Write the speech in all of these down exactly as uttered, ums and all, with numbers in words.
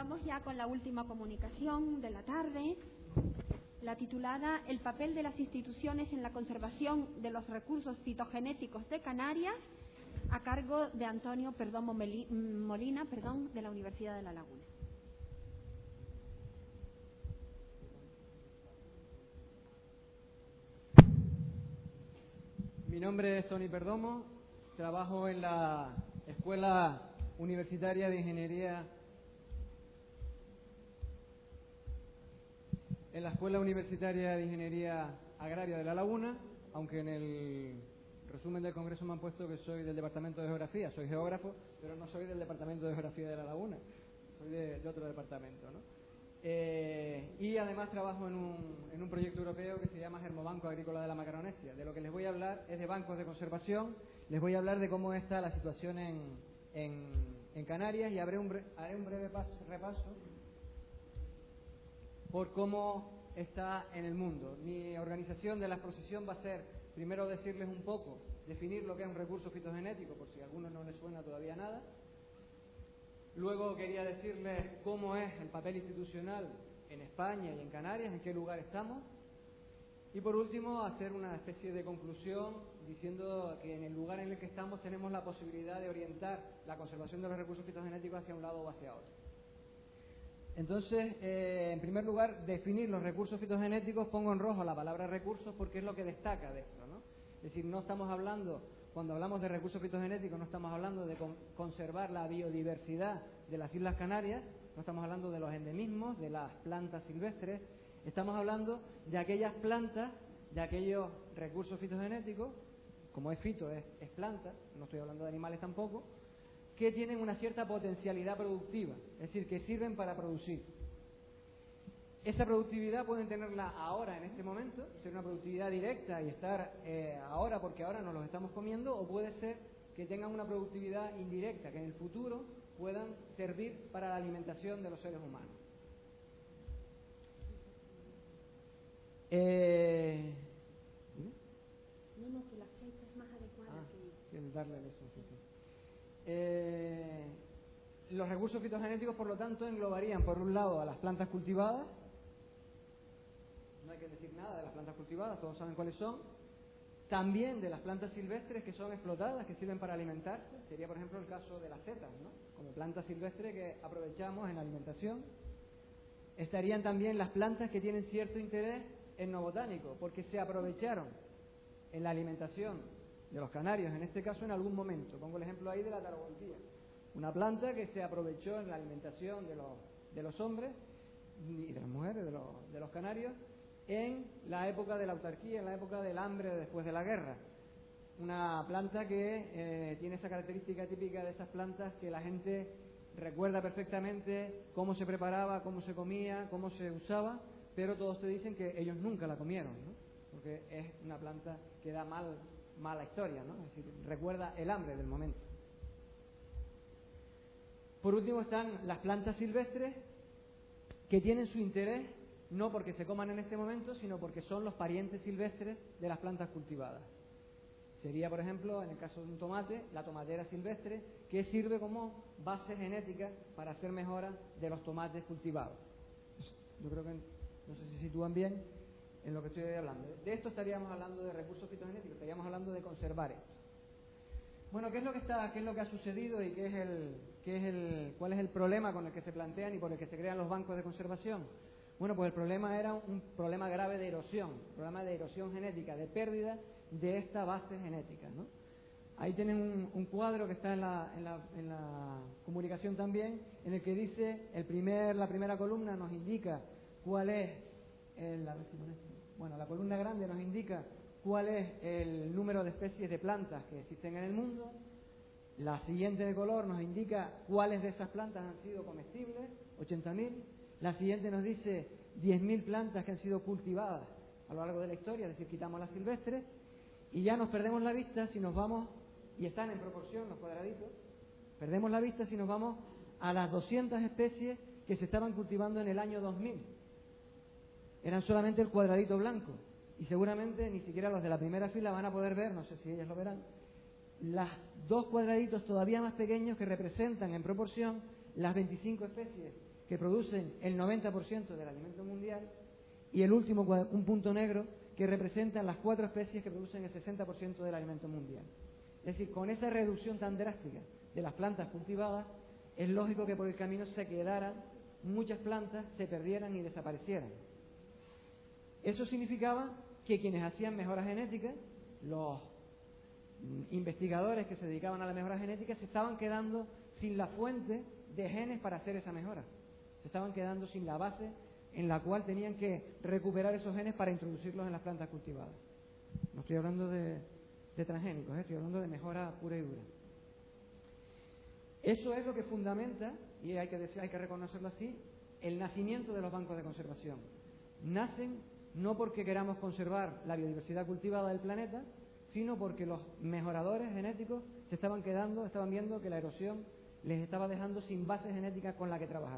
vamos ya con la última comunicación de la tarde, la titulada El papel de las instituciones en la conservación de los recursos fitogenéticos de Canarias, a cargo de Antonio Perdomo Molina, perdón, de la Universidad de La Laguna. Mi nombre es Tony Perdomo, trabajo en la Escuela Universitaria de Ingeniería en la Escuela Universitaria de Ingeniería Agraria de La Laguna, aunque en el resumen del Congreso me han puesto que soy del Departamento de Geografía. Soy geógrafo, pero no soy del Departamento de Geografía de La Laguna, soy de, de otro departamento, ¿no? Eh, y además trabajo en un, en un proyecto europeo que se llama Germobanco Agrícola de la Macaronesia. De lo que les voy a hablar es de bancos de conservación. Les voy a hablar de cómo está la situación en, en, en Canarias y haré un, bre haré un breve paso, repaso por cómo está en el mundo. Mi organización de la exposición va a ser, primero decirles un poco, definir lo que es un recurso fitogenético, por si a alguno no les suena todavía nada. Luego quería decirles cómo es el papel institucional en España y en Canarias, en qué lugar estamos. Y por último, hacer una especie de conclusión diciendo que en el lugar en el que estamos tenemos la posibilidad de orientar la conservación de los recursos fitogenéticos hacia un lado o hacia otro. Entonces, eh, en primer lugar, definir los recursos fitogenéticos. Pongo en rojo la palabra recursos porque es lo que destaca de esto, ¿no? Es decir, no estamos hablando, cuando hablamos de recursos fitogenéticos, no estamos hablando de con, conservar la biodiversidad de las Islas Canarias, no estamos hablando de los endemismos, de las plantas silvestres, estamos hablando de aquellas plantas, de aquellos recursos fitogenéticos, como es fito, es, es planta, no estoy hablando de animales tampoco, que tienen una cierta potencialidad productiva, es decir, que sirven para producir. Esa productividad pueden tenerla ahora, en este momento, ser una productividad directa y estar eh, ahora porque ahora nos los estamos comiendo, o puede ser que tengan una productividad indirecta, que en el futuro puedan servir para la alimentación de los seres humanos. Eh... No, no, que la fecha es más adecuada ah, que... que darle eso, sí, sí. Eh... Los recursos fitogenéticos, por lo tanto, englobarían, por un lado, a las plantas cultivadas. No hay que decir nada de las plantas cultivadas, todos saben cuáles son. También de las plantas silvestres que son explotadas, que sirven para alimentarse. Sería, por ejemplo, el caso de las setas, ¿no? Como planta silvestre que aprovechamos en la alimentación. Estarían también las plantas que tienen cierto interés etnobotánico, porque se aprovecharon en la alimentación de los canarios, en este caso en algún momento. Pongo el ejemplo ahí de la taraboltía. Una planta que se aprovechó en la alimentación de los, de los hombres y de las mujeres, de los, de los canarios, en la época de la autarquía, en la época del hambre después de la guerra. Una planta que eh, tiene esa característica típica de esas plantas que la gente recuerda perfectamente cómo se preparaba, cómo se comía, cómo se usaba, pero todos te dicen que ellos nunca la comieron, ¿no? Porque es una planta que da mal, mala historia, ¿no? Es decir, recuerda el hambre del momento. Por último están las plantas silvestres, que tienen su interés no porque se coman en este momento, sino porque son los parientes silvestres de las plantas cultivadas. Sería, por ejemplo, en el caso de un tomate, la tomatera silvestre, que sirve como base genética para hacer mejoras de los tomates cultivados. Yo creo que no sé si se sitúan bien en lo que estoy hablando. De esto estaríamos hablando de recursos fitogenéticos, estaríamos hablando de conservar esto. Bueno, ¿qué es lo que está, qué es lo que ha sucedido y qué es el, qué es el, cuál es el problema con el que se plantean y por el que se crean los bancos de conservación? Bueno, pues el problema era un problema grave de erosión, un problema de erosión genética, de pérdida de esta base genética, ¿no? Ahí tienen un, un cuadro que está en la, en, la, en la comunicación también, en el que dice, el primer, la primera columna nos indica cuál es, el, a ver si pones, bueno, la columna grande nos indica cuál es el número de especies de plantas que existen en el mundo. La siguiente de color nos indica cuáles de esas plantas han sido comestibles, ochenta mil. La siguiente nos dice diez mil plantas que han sido cultivadas a lo largo de la historia, es decir, quitamos las silvestres, y ya nos perdemos la vista si nos vamos, y están en proporción los cuadraditos, perdemos la vista si nos vamos a las doscientas especies que se estaban cultivando en el año dos mil. Eran solamente el cuadradito blanco, y seguramente ni siquiera los de la primera fila van a poder ver, no sé si ellas lo verán, las dos cuadraditos todavía más pequeños que representan en proporción las veinticinco especies que producen el noventa por ciento del alimento mundial, y el último, un punto negro, que representan las cuatro especies que producen el sesenta por ciento del alimento mundial. Es decir, con esa reducción tan drástica de las plantas cultivadas, es lógico que por el camino se quedaran muchas plantas, se perdieran y desaparecieran. Eso significaba que quienes hacían mejoras genéticas, los investigadores que se dedicaban a la mejora genética, se estaban quedando sin la fuente de genes para hacer esa mejora. Se estaban quedando sin la base en la cual tenían que recuperar esos genes para introducirlos en las plantas cultivadas. No estoy hablando de, de transgénicos, ¿eh? Estoy hablando de mejora pura y dura. Eso es lo que fundamenta, y hay que, decir, hay que reconocerlo así, el nacimiento de los bancos de conservación. Nacen no porque queramos conservar la biodiversidad cultivada del planeta, sino porque los mejoradores genéticos se estaban quedando, estaban viendo que la erosión les estaba dejando sin base genética con la que trabajar.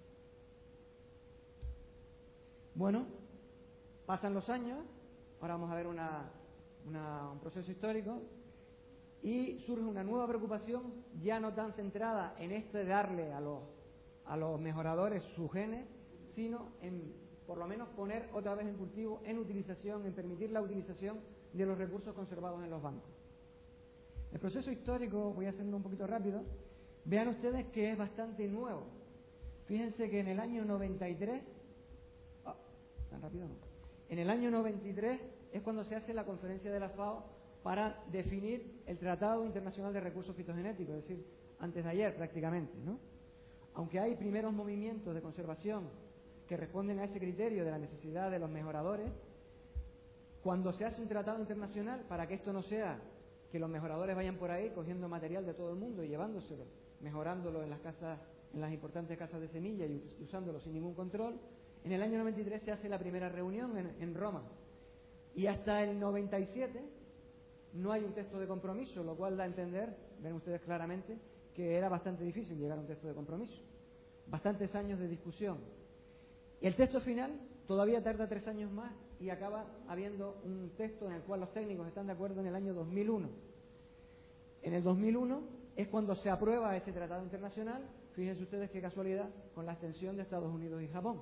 Bueno, pasan los años, ahora vamos a ver una, una, un proceso histórico, y surge una nueva preocupación, ya no tan centrada en esto de darle a los, a los mejoradores sus genes, sino en, por lo menos, poner otra vez en cultivo, en utilización, en permitir la utilización de los recursos conservados en los bancos. El proceso histórico, voy a hacerlo un poquito rápido, vean ustedes que es bastante nuevo. Fíjense que en el año noventa y tres, oh, tan rápido no, en el año noventa y tres es cuando se hace la conferencia de la FAO para definir el Tratado Internacional de Recursos Fitogenéticos, es decir, antes de ayer prácticamente, ¿no? Aunque hay primeros movimientos de conservación que responden a ese criterio de la necesidad de los mejoradores, cuando se hace un tratado internacional, para que esto no sea que los mejoradores vayan por ahí cogiendo material de todo el mundo y llevándoselo, mejorándolo en las casas, en las importantes casas de semilla y usándolo sin ningún control, en el año noventa y tres se hace la primera reunión en, en Roma. Y hasta el noventa y siete no hay un texto de compromiso, lo cual da a entender, ven ustedes claramente, que era bastante difícil llegar a un texto de compromiso. Bastantes años de discusión. Y el texto final todavía tarda tres años más y acaba habiendo un texto en el cual los técnicos están de acuerdo en el año dos mil uno. En el dos mil uno es cuando se aprueba ese tratado internacional, fíjense ustedes qué casualidad, con la abstención de Estados Unidos y Japón.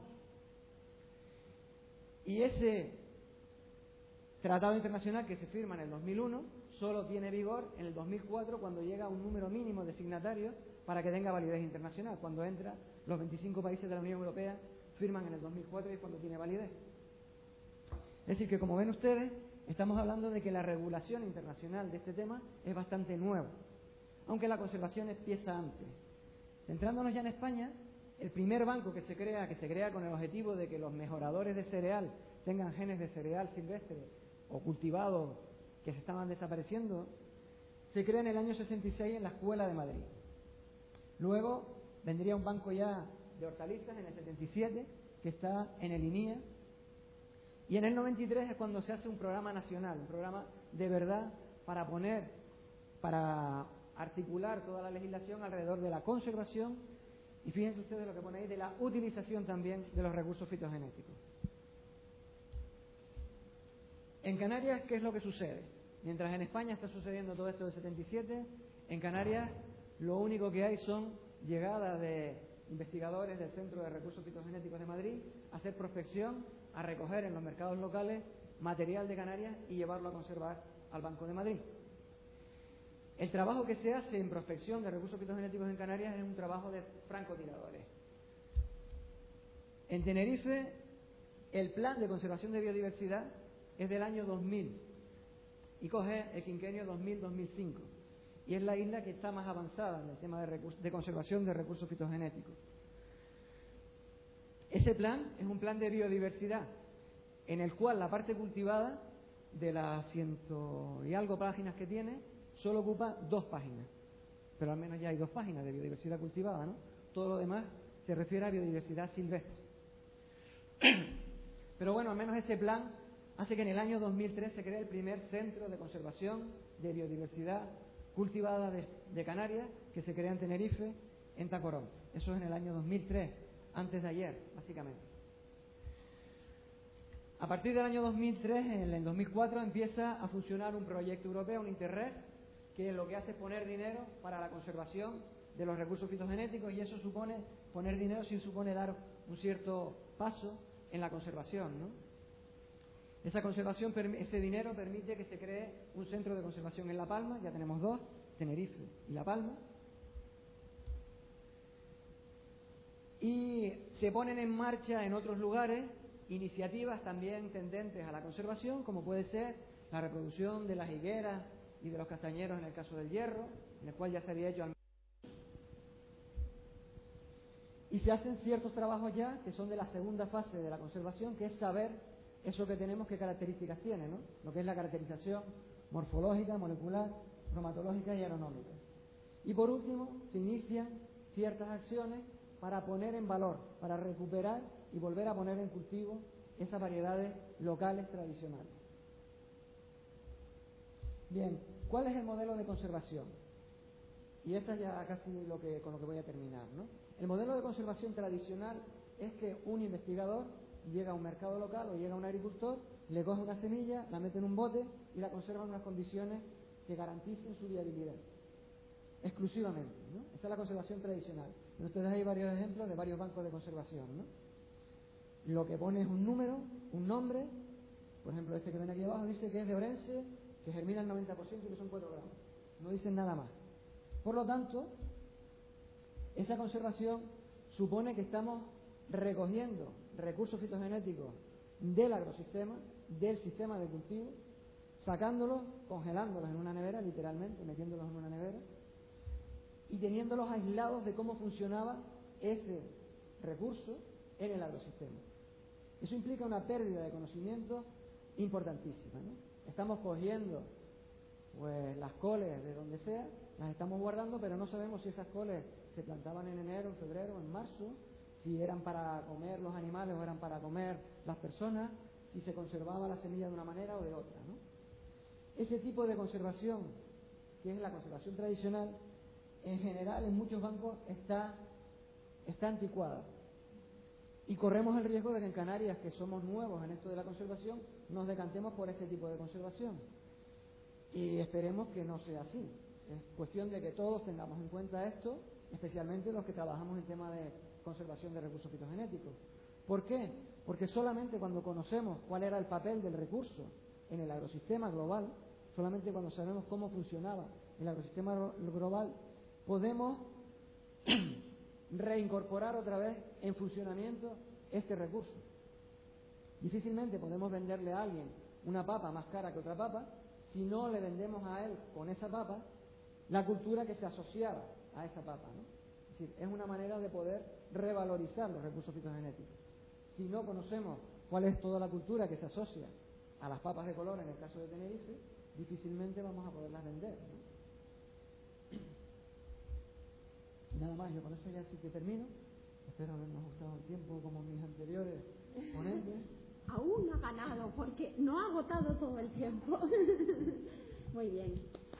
Y ese tratado internacional que se firma en el dos mil uno solo tiene vigor en el dos mil cuatro, cuando llega un número mínimo de signatarios para que tenga validez internacional. Cuando entra, los veinticinco países de la Unión Europea firman en el dos mil cuatro y es cuando tiene validez. Es decir, que como ven ustedes, estamos hablando de que la regulación internacional de este tema es bastante nueva, aunque la conservación empieza antes. Centrándonos ya en España, el primer banco que se crea, que se crea con el objetivo de que los mejoradores de cereal tengan genes de cereal silvestre o cultivado que se estaban desapareciendo, se crea en el año sesenta y seis en la Escuela de Madrid. Luego vendría un banco ya de hortalizas en el setenta y siete, que está en el I N I A, y en el noventa y tres es cuando se hace un programa nacional, un programa de verdad para poner, para articular toda la legislación alrededor de la conservación, y fíjense ustedes lo que pone ahí, de la utilización también de los recursos fitogenéticos. En Canarias, ¿qué es lo que sucede? Mientras en España está sucediendo todo esto del setenta y siete, en Canarias lo único que hay son llegadas de investigadores del Centro de Recursos Fitogenéticos de Madrid a hacer prospección, a recoger en los mercados locales material de Canarias y llevarlo a conservar al Banco de Madrid. El trabajo que se hace en prospección de recursos fitogenéticos en Canarias es un trabajo de francotiradores. En Tenerife, el plan de conservación de biodiversidad es del año dos mil y coge el quinquenio dos mil a dos mil cinco. Y es la isla que está más avanzada en el tema de, de conservación de recursos fitogenéticos. Ese plan es un plan de biodiversidad en el cual la parte cultivada, de las ciento y algo páginas que tiene, solo ocupa dos páginas. Pero al menos ya hay dos páginas de biodiversidad cultivada, ¿no? Todo lo demás se refiere a biodiversidad silvestre. Pero bueno, al menos ese plan hace que en el año dos mil tres se cree el primer centro de conservación de biodiversidad cultivada de, de Canarias, que se crea en Tenerife, en Tacorón. Eso es en el año dos mil tres, antes de ayer, básicamente. A partir del año dos mil tres, en el dos mil cuatro, empieza a funcionar un proyecto europeo, un Interreg, que lo que hace es poner dinero para la conservación de los recursos fitogenéticos, y eso supone, poner dinero sí supone dar un cierto paso en la conservación, ¿no? Esa conservación, ese dinero permite que se cree un centro de conservación en La Palma, ya tenemos dos, Tenerife y La Palma, y se ponen en marcha en otros lugares iniciativas también tendentes a la conservación, como puede ser la reproducción de las higueras y de los castañeros en el caso del hierro, en el cual ya se había hecho al... Y se hacen ciertos trabajos ya que son de la segunda fase de la conservación, que es saber eso que tenemos, qué características tiene, ¿no? Lo que es la caracterización morfológica, molecular, cromatológica y agronómica. Y por último, se inician ciertas acciones para poner en valor, para recuperar y volver a poner en cultivo esas variedades locales tradicionales. Bien, ¿cuál es el modelo de conservación? Y esta es ya casi lo que, con lo que voy a terminar, ¿no? El modelo de conservación tradicional es que un investigador llega a un mercado local o llega a un agricultor, le coge una semilla, la mete en un bote y la conserva en unas condiciones que garanticen su viabilidad, exclusivamente, ¿no? Esa es la conservación tradicional. En ustedes hay varios ejemplos de varios bancos de conservación, ¿no? Lo que pone es un número, un nombre, por ejemplo este que ven aquí abajo dice que es de Orense, que germina el noventa por ciento y que son cuatro gramos. No dicen nada más. Por lo tanto, esa conservación supone que estamos recogiendo recursos fitogenéticos del agrosistema, del sistema de cultivo, sacándolos, congelándolos en una nevera, literalmente, metiéndolos en una nevera, y teniéndolos aislados de cómo funcionaba ese recurso en el agrosistema. Eso implica una pérdida de conocimiento importantísima, ¿no? Estamos cogiendo pues las coles de donde sea, las estamos guardando, pero no sabemos si esas coles se plantaban en enero, en febrero, en marzo, si eran para comer los animales o eran para comer las personas, si se conservaba la semilla de una manera o de otra, ¿no? Ese tipo de conservación, que es la conservación tradicional, en general en muchos bancos está, está anticuada. Y corremos el riesgo de que en Canarias, que somos nuevos en esto de la conservación, nos decantemos por este tipo de conservación. Y esperemos que no sea así. Es cuestión de que todos tengamos en cuenta esto, especialmente los que trabajamos en tema de conservación de recursos fitogenéticos. ¿Por qué? Porque solamente cuando conocemos cuál era el papel del recurso en el agrosistema global, solamente cuando sabemos cómo funcionaba el agrosistema global, podemos reincorporar otra vez en funcionamiento este recurso. Difícilmente podemos venderle a alguien una papa más cara que otra papa si no le vendemos a él con esa papa la cultura que se asociaba a esa papa, ¿no? Es decir, es una manera de poder revalorizar los recursos fitogenéticos. Si no conocemos cuál es toda la cultura que se asocia a las papas de color en el caso de Tenerife, difícilmente vamos a poderlas vender, ¿no? Nada más, yo con eso ya sí que termino. Espero haberme ajustado el tiempo como mis anteriores ponentes. Aún no ha ganado porque no ha agotado todo el tiempo. Muy bien.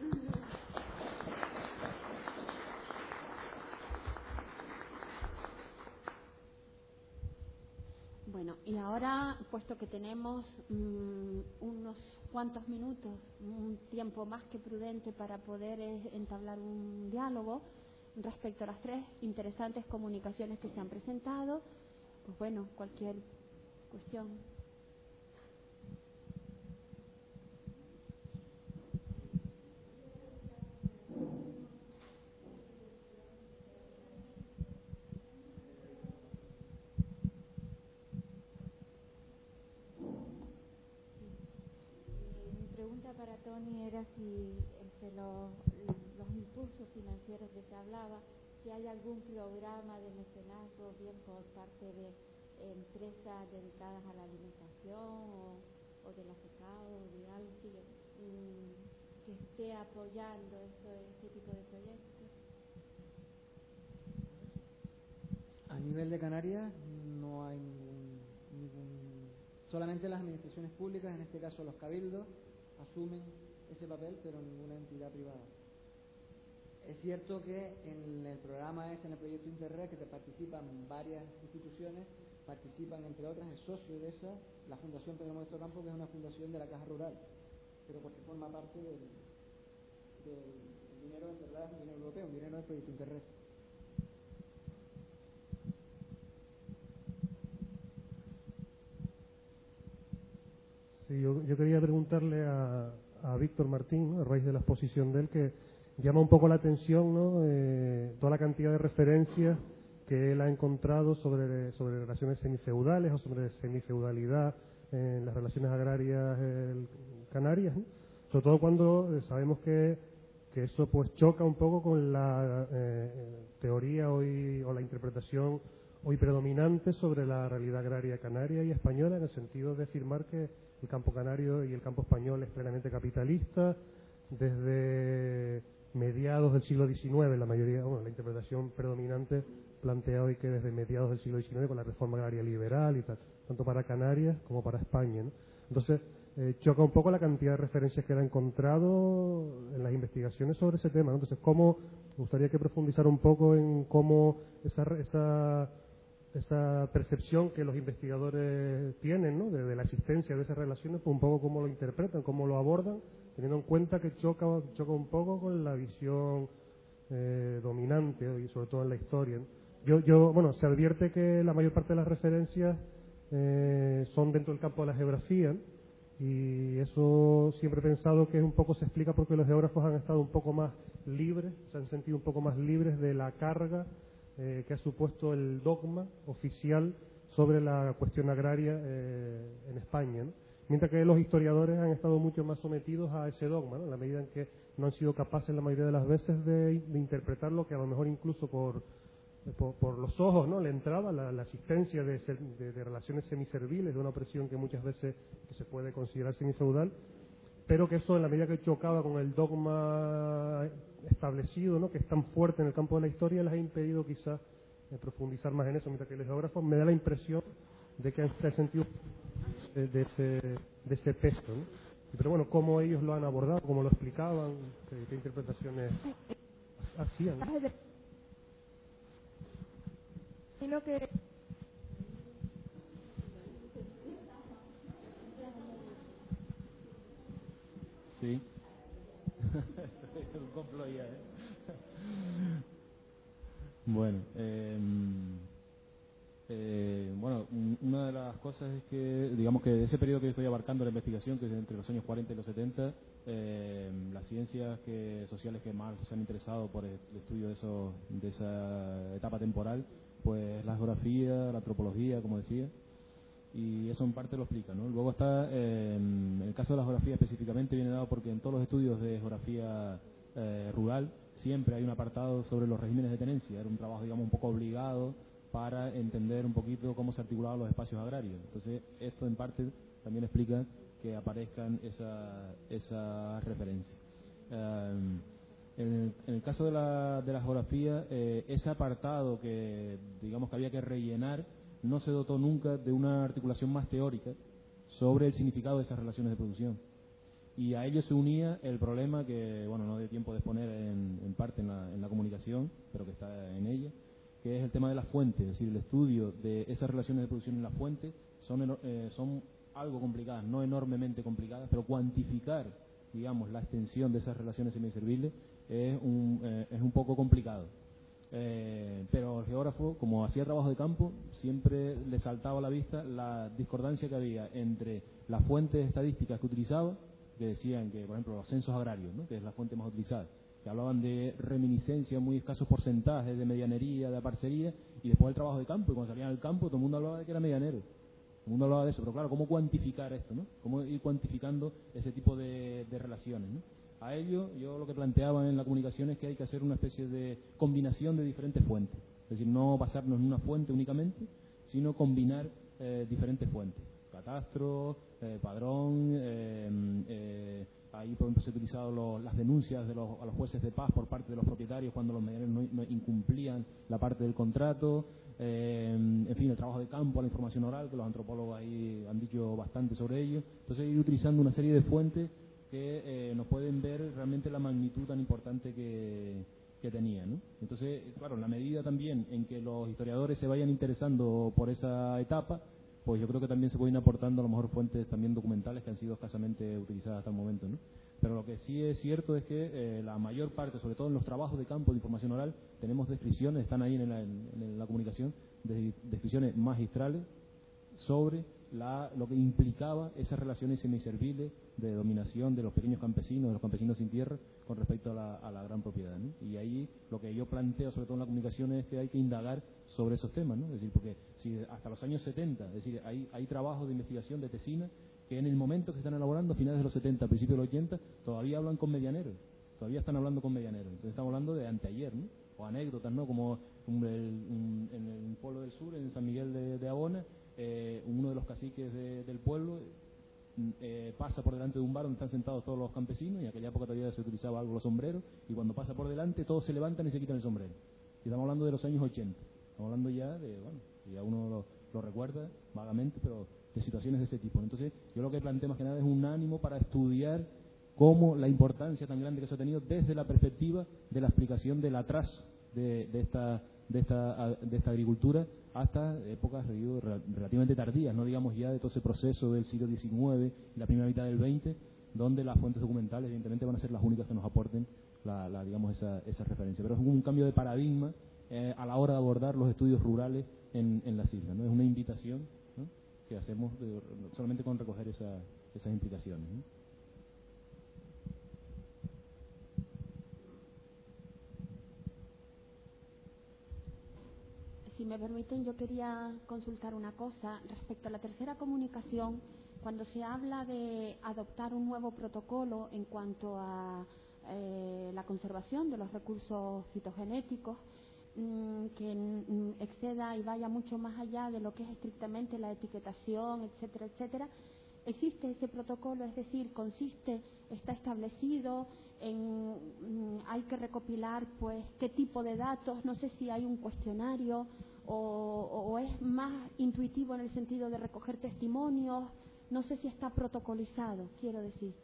Bueno, y ahora, puesto que tenemos mmm, unos cuantos minutos, un tiempo más que prudente para poder eh, entablar un diálogo respecto a las tres interesantes comunicaciones que se han presentado, pues bueno, cualquier cuestión. Para Tony era si entre los, los impulsos financieros de que hablaba, si hay algún programa de mecenazgo, bien por parte de eh, empresas dedicadas a la alimentación o, o de la FECAO o de algo que, um, que esté apoyando esto, este tipo de proyectos. A nivel de Canarias no hay ningún, ningún... solamente las administraciones públicas, en este caso los cabildos, asumen ese papel, pero ninguna entidad privada. Es cierto que en el programa ese, en el proyecto Interreg, que te participan varias instituciones, participan entre otras el socio de esa, la Fundación Pedro Modesto Campo, que es una fundación de la Caja Rural, pero porque forma parte del, del dinero de Interreg, un dinero europeo, un dinero del proyecto Interreg. Sí, yo, yo quería preguntarle a, a Víctor Martín, ¿no?, a raíz de la exposición de él, que llama un poco la atención, ¿no?, eh, toda la cantidad de referencias que él ha encontrado sobre, sobre relaciones semifeudales o sobre semifeudalidad en las relaciones agrarias eh, canarias, ¿no?, sobre todo cuando eh, sabemos que, que eso pues choca un poco con la eh, teoría hoy o la interpretación hoy predominante sobre la realidad agraria canaria y española, en el sentido de afirmar que el campo canario y el campo español es plenamente capitalista desde mediados del siglo diecinueve. La mayoría, bueno, la interpretación predominante plantea hoy que desde mediados del siglo diecinueve, con la reforma agraria liberal y tal, tanto para Canarias como para España, ¿no? Entonces, eh, choca un poco la cantidad de referencias que él ha encontrado en las investigaciones sobre ese tema, ¿no? Entonces, ¿cómo, me gustaría que profundizara un poco en cómo esa, esa, esa percepción que los investigadores tienen, ¿no?, de, de la existencia de esas relaciones, pues un poco cómo lo interpretan, cómo lo abordan, teniendo en cuenta que choca, choca un poco con la visión eh, dominante y sobre todo en la historia, ¿no? Yo, yo, bueno, se advierte que la mayor parte de las referencias eh, son dentro del campo de la geografía, ¿no?, y eso siempre he pensado que un poco se explica porque los geógrafos han estado un poco más libres, se han sentido un poco más libres de la carga eh, que ha supuesto el dogma oficial sobre la cuestión agraria eh, en España, ¿no?, mientras que los historiadores han estado mucho más sometidos a ese dogma, ¿no?, en la medida en que no han sido capaces la mayoría de las veces de, de interpretarlo, que a lo mejor incluso por Por, por los ojos, ¿no?, le entraba la, la existencia de, ser, de, de relaciones semiserviles, de una opresión que muchas veces que se puede considerar semifeudal, pero que eso en la medida que chocaba con el dogma establecido, ¿no?, que es tan fuerte en el campo de la historia, les ha impedido quizás eh, profundizar más en eso, mientras que los geógrafos me da la impresión de que han sentido de, de, ese, de ese peso, ¿no? Pero bueno, ¿cómo ellos lo han abordado? ¿Cómo lo explicaban? ¿Qué, qué interpretaciones hacían? Y lo que sí. Un complot ya, ¿eh? Bueno, eh, eh, bueno, una de las cosas es que, digamos que ese periodo que yo estoy abarcando la investigación, que es entre los años cuarenta y los setenta, eh, las ciencias que, sociales que más se han interesado por el estudio de, eso, de esa etapa temporal, pues la geografía, la antropología, como decía, y eso en parte lo explica, ¿no? Luego está, eh, en el caso de la geografía específicamente, viene dado porque en todos los estudios de geografía eh, rural siempre hay un apartado sobre los regímenes de tenencia. Era un trabajo, digamos, un poco obligado para entender un poquito cómo se articulaban los espacios agrarios. Entonces, esto en parte también explica que aparezcan esas esa referencias. Eh, en, el, en el caso de la, de la geografía, eh, ese apartado que, digamos, que había que rellenar, no se dotó nunca de una articulación más teórica sobre el significado de esas relaciones de producción. Y a ello se unía el problema que, bueno, no dio tiempo de exponer en, en parte en la, en la comunicación, pero que está en ella, que es el tema de la fuente. Es decir, el estudio de esas relaciones de producción en la fuente son, eh, son algo complicadas, no enormemente complicadas, pero cuantificar, digamos, la extensión de esas relaciones semiserviles es un, eh, es un poco complicado. Eh, pero el geógrafo, como hacía trabajo de campo, siempre le saltaba a la vista la discordancia que había entre las fuentes estadísticas que utilizaba, que decían que, por ejemplo, los censos agrarios, ¿no?, que es la fuente más utilizada, que hablaban de reminiscencia, muy escasos porcentajes, de medianería, de parcería, y después el trabajo de campo, y cuando salían al campo todo el mundo hablaba de que era medianero. Todo el mundo hablaba de eso, pero claro, ¿cómo cuantificar esto, no? ¿Cómo ir cuantificando ese tipo de, de relaciones, ¿no? A ello, yo lo que planteaba en la comunicación es que hay que hacer una especie de combinación de diferentes fuentes. Es decir, no basarnos en una fuente únicamente, sino combinar eh, diferentes fuentes. Catastro, eh, padrón, eh, eh, ahí por ejemplo se han utilizado los, las denuncias de los, a los jueces de paz por parte de los propietarios cuando los medianeros no, no incumplían la parte del contrato, eh, en fin, el trabajo de campo, la información oral, que los antropólogos ahí han dicho bastante sobre ello. Entonces ir utilizando una serie de fuentes que eh, nos pueden ver realmente la magnitud tan importante que, que tenía, ¿no? Entonces, claro, en la medida también en que los historiadores se vayan interesando por esa etapa, pues yo creo que también se pueden ir aportando a lo mejor fuentes también documentales que han sido escasamente utilizadas hasta el momento, ¿no? Pero lo que sí es cierto es que eh, la mayor parte, sobre todo en los trabajos de campo de información oral, tenemos descripciones, están ahí en la, en, en la comunicación, de, descripciones magistrales sobre la, lo que implicaba esas relaciones semiserviles de dominación de los pequeños campesinos, de los campesinos sin tierra, con respecto a la, a la gran propiedad, ¿no? Y ahí lo que yo planteo, sobre todo en la comunicación, es que hay que indagar sobre esos temas, ¿no? Es decir, porque si hasta los años setenta, es decir, hay, hay trabajos de investigación de tesina que en el momento que se están elaborando, a finales de los setenta, principios de los ochenta, todavía hablan con medianeros, todavía están hablando con medianeros. Entonces estamos hablando de anteayer, ¿no? O anécdotas, ¿no? Como un, el, un, en el pueblo del sur, en San Miguel de, de Abona, eh, uno de los caciques de, del pueblo eh, pasa por delante de un bar donde están sentados todos los campesinos, y en aquella época todavía se utilizaba algo los sombreros, y cuando pasa por delante todos se levantan y se quitan el sombrero. Y estamos hablando de los años ochenta, estamos hablando ya de, bueno, ya uno lo, lo recuerda vagamente, pero de situaciones de ese tipo. Entonces yo lo que planteo más que nada es un ánimo para estudiar cómo la importancia tan grande que se ha tenido desde la perspectiva de la explicación del atraso de, de, esta, de, esta, de esta agricultura hasta épocas relativamente tardías, no digamos ya de todo ese proceso del siglo diecinueve y la primera mitad del veinte, donde las fuentes documentales evidentemente van a ser las únicas que nos aporten la, la, digamos esa, esa referencia. Pero es un cambio de paradigma eh, a la hora de abordar los estudios rurales en, en las islas, ¿no? Es una invitación, ¿no?, que hacemos de, solamente con recoger esa, esas implicaciones, ¿no? Si me permiten, yo quería consultar una cosa respecto a la tercera comunicación. Cuando se habla de adoptar un nuevo protocolo en cuanto a eh, la conservación de los recursos fitogenéticos, mmm, que mmm, exceda y vaya mucho más allá de lo que es estrictamente la etiquetación, etcétera, etcétera, ¿existe ese protocolo? Es decir, consiste, está establecido en, mmm, hay que recopilar, pues, qué tipo de datos, no sé si hay un cuestionario o, o es más intuitivo en el sentido de recoger testimonios, no sé si está protocolizado, quiero decir.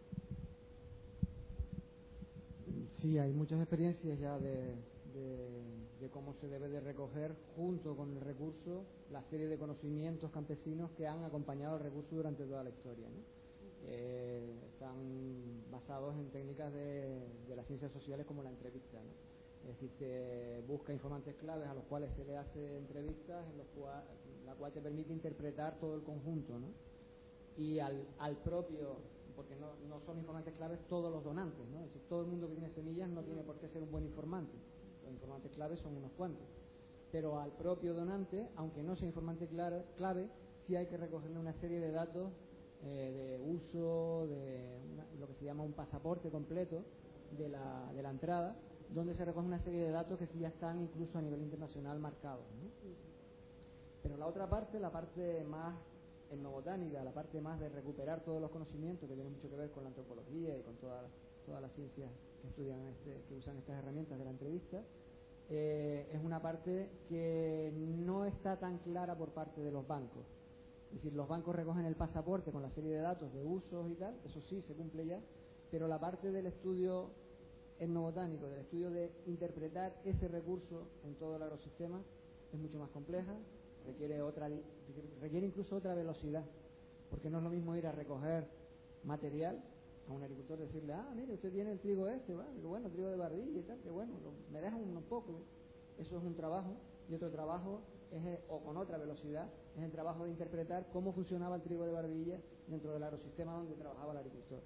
Sí, hay muchas experiencias ya de, de, de cómo se debe de recoger junto con el recurso la serie de conocimientos campesinos que han acompañado al recurso durante toda la historia, ¿no? Eh, están basados en técnicas de, de las ciencias sociales como la entrevista, ¿no? Es decir, se busca informantes claves a los cuales se le hace entrevistas, en los cual, la cual te permite interpretar todo el conjunto, ¿no? Y al, al propio, porque no, no son informantes claves todos los donantes, ¿no? Es decir, todo el mundo que tiene semillas no tiene por qué ser un buen informante. Los informantes claves son unos cuantos. Pero al propio donante, aunque no sea informante clave, clave sí hay que recogerle una serie de datos eh, de uso, de una, lo que se llama un pasaporte completo de la, de la entrada, donde se recoge una serie de datos que sí ya están incluso a nivel internacional marcados, ¿no? Pero la otra parte, la parte más etnobotánica, la parte más de recuperar todos los conocimientos, que tiene mucho que ver con la antropología y con todas todas las ciencias que estudian este, que usan estas herramientas de la entrevista, eh, es una parte que no está tan clara por parte de los bancos. Es decir, los bancos recogen el pasaporte con la serie de datos de usos y tal, eso sí se cumple ya, pero la parte del estudio etnobotánico, del estudio de interpretar ese recurso en todo el ecosistema, es mucho más compleja, requiere otra requiere incluso otra velocidad, porque no es lo mismo ir a recoger material a un agricultor, decirle, ah, mire, usted tiene el trigo este, ¿va? Que bueno, trigo de barbilla y tal, que bueno, lo, me deja un poco. Eso es un trabajo, y otro trabajo es, o con otra velocidad, es el trabajo de interpretar cómo funcionaba el trigo de barbilla dentro del ecosistema donde trabajaba el agricultor.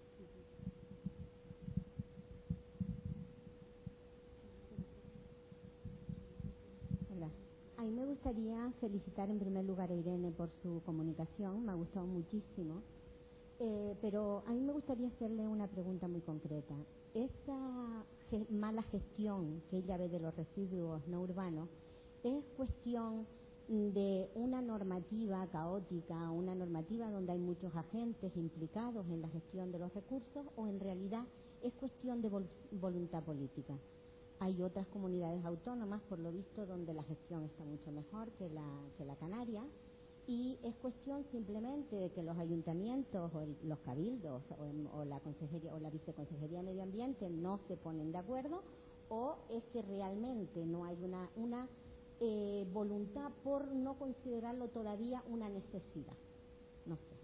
Hola. A mí me gustaría felicitar en primer lugar a Irene por su comunicación, me ha gustado muchísimo, eh, pero a mí me gustaría hacerle una pregunta muy concreta. Esa ge- mala gestión que ella ve de los residuos no urbanos, ¿es cuestión de una normativa caótica, una normativa donde hay muchos agentes implicados en la gestión de los recursos, o en realidad es cuestión de vol- voluntad política? Hay otras comunidades autónomas, por lo visto, donde la gestión está mucho mejor que la, que la canaria, y es cuestión simplemente de que los ayuntamientos o el, los cabildos o, o la consejería o la viceconsejería de Medio Ambiente no se ponen de acuerdo, o es que realmente no hay una, una eh, voluntad por no considerarlo todavía una necesidad. No sé.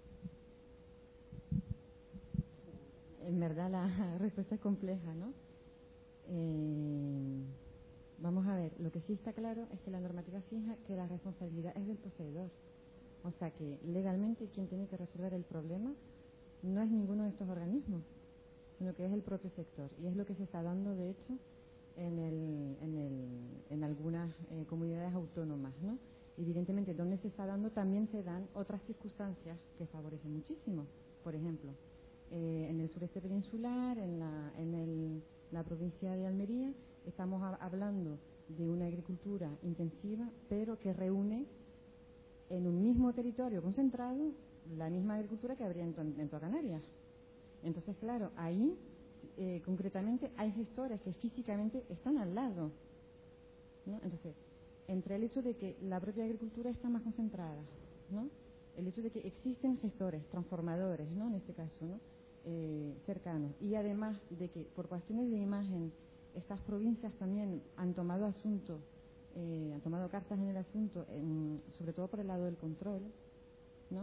En verdad la respuesta es compleja, ¿no? Eh, vamos a ver, lo que sí está claro es que la normativa fija que la responsabilidad es del poseedor. O sea que legalmente quien tiene que resolver el problema no es ninguno de estos organismos, sino que es el propio sector. Y es lo que se está dando, de hecho, en, el, en, el, en algunas eh, comunidades autónomas, ¿no? Evidentemente, donde se está dando también se dan otras circunstancias que favorecen muchísimo. Por ejemplo, eh, en el sureste peninsular, en, la, en el, la provincia de Almería, estamos a, hablando de una agricultura intensiva, pero que reúne en un mismo territorio concentrado la misma agricultura que habría en, to, en toda Canarias. Entonces, claro, ahí eh, concretamente hay gestores que físicamente están al lado, ¿no? Entonces, entre el hecho de que la propia agricultura está más concentrada, ¿no? El hecho de que existen gestores, transformadores, ¿no? En este caso, ¿no? Eh, cercanos, y además de que por cuestiones de imagen estas provincias también han tomado asunto, eh, han tomado cartas en el asunto, en, sobre todo por el lado del control, ¿no?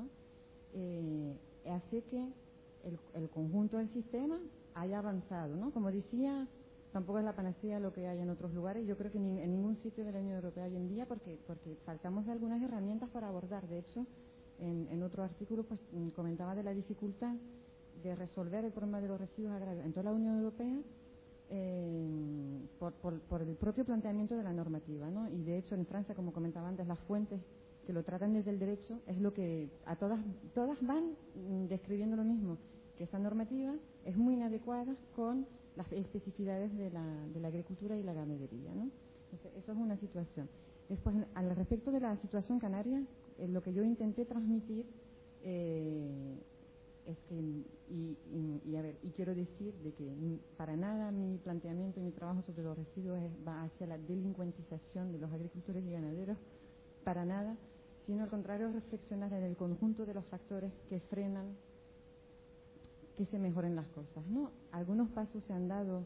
Eh, hace que el, el conjunto del sistema haya avanzado, ¿no? Como decía, tampoco es la panacea lo que hay en otros lugares. Yo creo que ni, en ningún sitio de la Unión Europea hoy en día, porque porque faltamos de algunas herramientas para abordar. De hecho, en, en otro artículo pues comentaba de la dificultad de resolver el problema de los residuos agrarios en toda la Unión Europea eh, por, por, por el propio planteamiento de la normativa, ¿no? Y de hecho en Francia, como comentaba antes, las fuentes que lo tratan desde el derecho es lo que a todas todas van describiendo lo mismo, que esta normativa es muy inadecuada con las especificidades de la, de la agricultura y la ganadería, ¿no? Entonces, eso es una situación. Después, al respecto de la situación canaria, eh, lo que yo intenté transmitir eh, es que, y, y, y, a ver, y quiero decir de que para nada mi planteamiento y mi trabajo sobre los residuos es, va hacia la delincuentización de los agricultores y ganaderos, para nada, sino al contrario, reflexionar en el conjunto de los factores que frenan que se mejoren las cosas, ¿no? Algunos pasos se han dado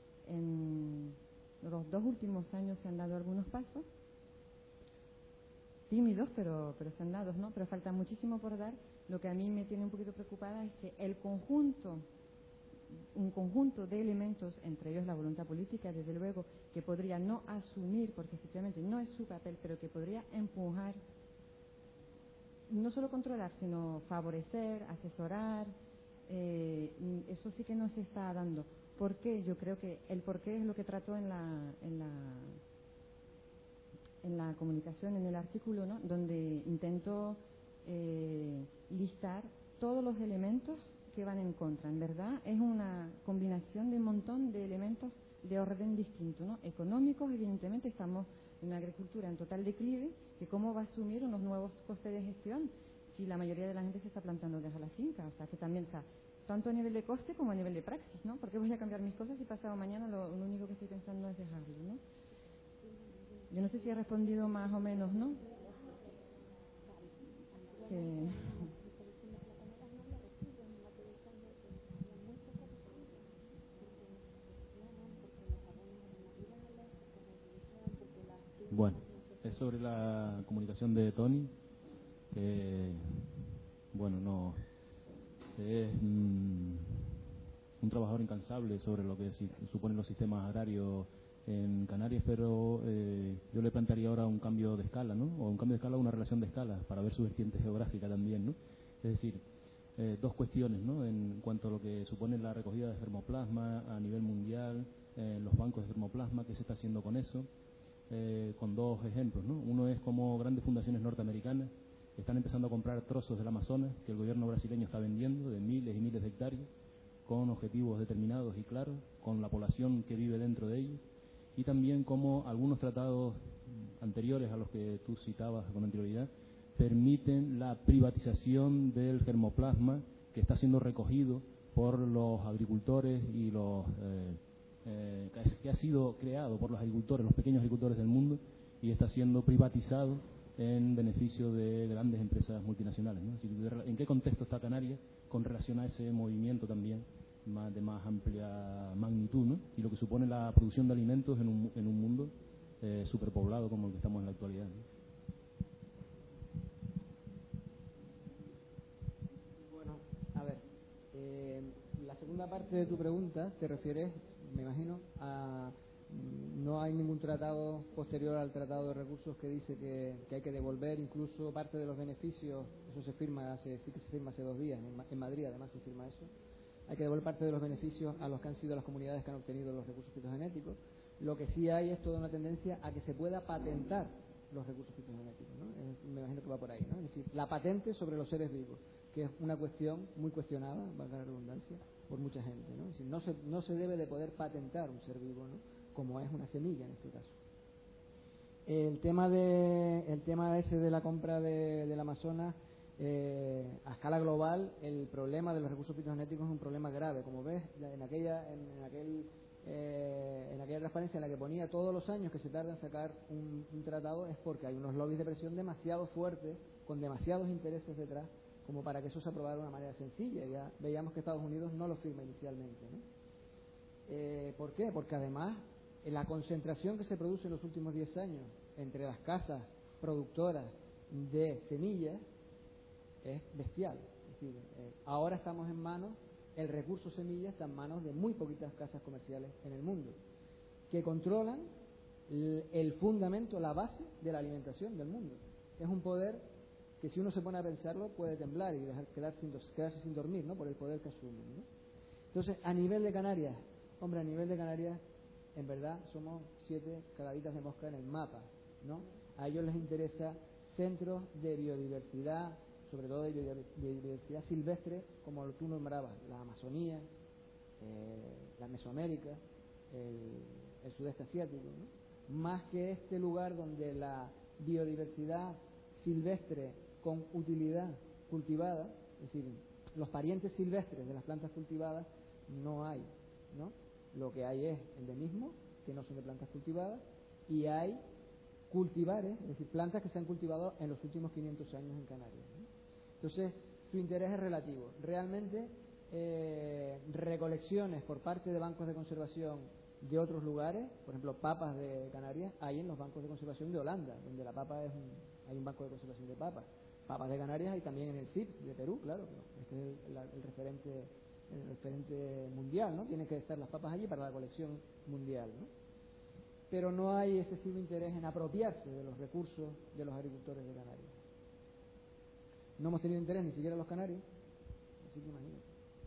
en los dos últimos años, se han dado algunos pasos tímidos, pero pero se han dado, ¿no? Pero falta muchísimo por dar. Lo que a mí me tiene un poquito preocupada es que el conjunto, un conjunto de elementos, entre ellos la voluntad política, desde luego, que podría no asumir, porque efectivamente no es su papel, pero que podría empujar, no solo controlar, sino favorecer, asesorar. Eh, eso sí que no se está dando. ¿Por qué? Yo creo que el por qué es lo que trató en la en la en la comunicación, en el artículo, ¿no? Donde intento eh, listar todos los elementos que van en contra. En verdad es una combinación de un montón de elementos de orden distinto, ¿no? Económicos, evidentemente estamos en una agricultura en total declive, que cómo va a asumir unos nuevos costes de gestión si la mayoría de la gente se está plantando desde la finca. O sea, que también, o sea, tanto a nivel de coste como a nivel de praxis, ¿no? Porque voy a cambiar mis cosas y pasado mañana lo, lo único que estoy pensando es dejarlo, ¿no? Yo no sé si he respondido más o menos, ¿no? Que... Bueno, es sobre la comunicación de Tony, que, bueno, no, es mm, un trabajador incansable sobre lo que si, suponen los sistemas agrarios en Canarias, pero eh, yo le plantearía ahora un cambio de escala, ¿no? O un cambio de escala o una relación de escala para ver su vertiente geográfica también, ¿no? Es decir, eh, dos cuestiones, ¿no? En cuanto a lo que supone la recogida de germoplasma a nivel mundial, eh, los bancos de germoplasma, ¿qué se está haciendo con eso? Eh, con dos ejemplos, ¿no? Uno es como grandes fundaciones norteamericanas están empezando a comprar trozos del Amazonas que el gobierno brasileño está vendiendo de miles y miles de hectáreas con objetivos determinados y claros, con la población que vive dentro de ellos, y también como algunos tratados anteriores a los que tú citabas con anterioridad permiten la privatización del germoplasma que está siendo recogido por los agricultores y los eh, eh, que ha sido creado por los agricultores, los pequeños agricultores del mundo, y está siendo privatizado en beneficio de grandes empresas multinacionales, ¿no? Así que, ¿en qué contexto está Canarias con relación a ese movimiento también más, de más amplia magnitud, ¿no? Y lo que supone la producción de alimentos en un, en un mundo eh, superpoblado como el que estamos en la actualidad, ¿no? Bueno, a ver, eh, la segunda parte de tu pregunta te refieres, me imagino, a no hay ningún tratado posterior al Tratado de Recursos que dice que, que hay que devolver incluso parte de los beneficios. Eso se firma hace, sí que se firma hace dos días, en, en Madrid además se firma eso. Hay que devolver parte de los beneficios a los que han sido las comunidades que han obtenido los recursos fitogenéticos. Lo que sí hay es toda una tendencia a que se pueda patentar los recursos fitogenéticos, ¿no? Eh, me imagino que va por ahí, ¿no? Es decir, la patente sobre los seres vivos, que es una cuestión muy cuestionada, valga la redundancia, por mucha gente, ¿no? Es decir, no se, no se debe de poder patentar un ser vivo, ¿no? Como es una semilla en este caso. El tema de el tema ese de la compra de, del Amazonas, eh, a escala global, el problema de los recursos fitogenéticos es un problema grave. Como ves, en aquella en, en aquel eh, en aquella transparencia en la que ponía todos los años que se tarda en sacar un, un tratado, es porque hay unos lobbies de presión demasiado fuertes, con demasiados intereses detrás, como para que eso se aprobara de una manera sencilla. Ya veíamos que Estados Unidos no lo firma inicialmente, ¿no? Eh, ¿Por qué? Porque además la concentración que se produce en los últimos diez años entre las casas productoras de semillas es bestial. Es decir, eh, ahora estamos en manos, el recurso semilla está en manos de muy poquitas casas comerciales en el mundo, que controlan el, el fundamento, la base de la alimentación del mundo. Es un poder que, si uno se pone a pensarlo, puede temblar y dejar, quedar sin, quedarse sin dormir, ¿no? Por el poder que asumen, ¿no? Entonces, a nivel de Canarias, hombre, a nivel de Canarias, en verdad somos siete cagaditas de mosca en el mapa, ¿no? A ellos les interesa centros de biodiversidad, sobre todo de biodiversidad silvestre, como tú nombrabas, la Amazonía, eh, la Mesoamérica, el, el sudeste asiático, ¿no? Más que este lugar donde la biodiversidad silvestre con utilidad cultivada, es decir, los parientes silvestres de las plantas cultivadas no hay, ¿no? Lo que hay es endemismo, que no son de plantas cultivadas, y hay cultivares, es decir, plantas que se han cultivado en los últimos quinientos años en Canarias, ¿no? Entonces, su interés es relativo. Realmente, eh, recolecciones por parte de bancos de conservación de otros lugares, por ejemplo, papas de Canarias, hay en los bancos de conservación de Holanda, donde la papa es un, hay un banco de conservación de papas. Papas de Canarias hay también en el C I P de Perú, claro, este es el, el referente el referente mundial, ¿no? Tienen que estar las papas allí para la colección mundial, ¿no? Pero no hay excesivo interés en apropiarse de los recursos de los agricultores de Canarias. No hemos tenido interés ni siquiera los canarios, así que imagínate.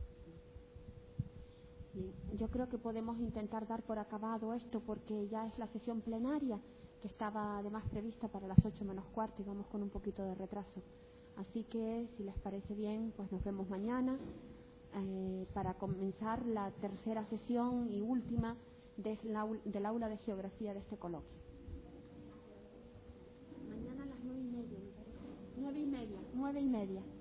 Bien, yo creo que podemos intentar dar por acabado esto, porque ya es la sesión plenaria, que estaba además prevista para las ocho menos cuarto y vamos con un poquito de retraso. Así que, si les parece bien, pues nos vemos mañana eh, para comenzar la tercera sesión y última de la, del aula de geografía de este coloquio. Mañana a las nueve y media, nueve y media, nueve y media.